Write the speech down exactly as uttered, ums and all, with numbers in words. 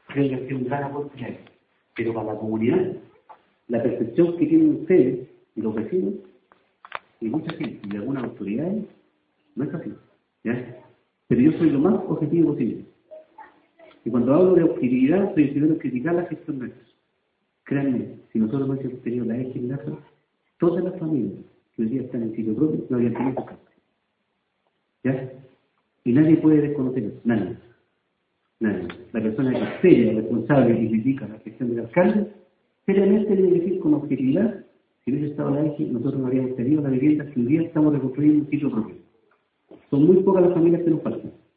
creo que ha sido un gran aporte a eso. Pero para la comunidad, la percepción que tienen ustedes y los vecinos, y mucha gente, y algunas autoridades, no es así. ¿Ya? Pero yo soy lo más objetivo posible. Y cuando hablo de objetividad, soy el primero en criticar la gestión nuestra. Créanme, si nosotros no hubiésemos tenido la eje en Lázaro, todas las familias que hoy día están en sitio propio no habrían tenido casa. ¿Ya? Y nadie puede desconocer eso, nadie. Nadie. La persona que es seria, responsable y critica la gestión del alcalde, seriamente debe decir con objetividad, si hubiese estado la eje, nosotros no habríamos tenido la vivienda que hoy día estamos reconstruyendo en sitio propio. Son muy pocas las familias que nos faltan.